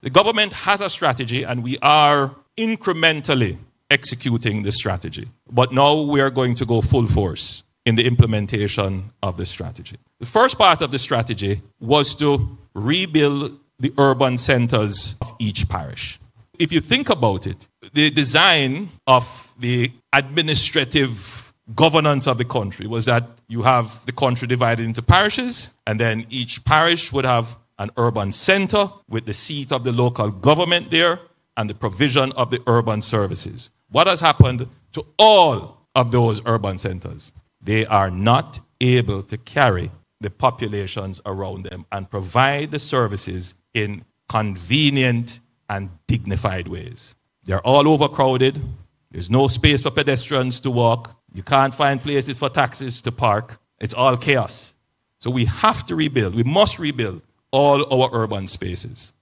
The government has a strategy, and we are incrementally executing the strategy. But now we are going to go full force in the implementation of the strategy. The first part of the strategy was to rebuild the urban centers of each parish. If you think about it, the design of the administrative governance of the country was that you have the country divided into parishes, and then each parish would have an urban center with the seat of the local government there and the provision of the urban services. What has happened to all of those urban centers? They are not able to carry the populations around them and provide the services in convenient and dignified ways. They're all overcrowded. There's no space for pedestrians to walk. You can't find places for taxis to park. It's all chaos. So we have to rebuild. We must rebuild all our urban spaces.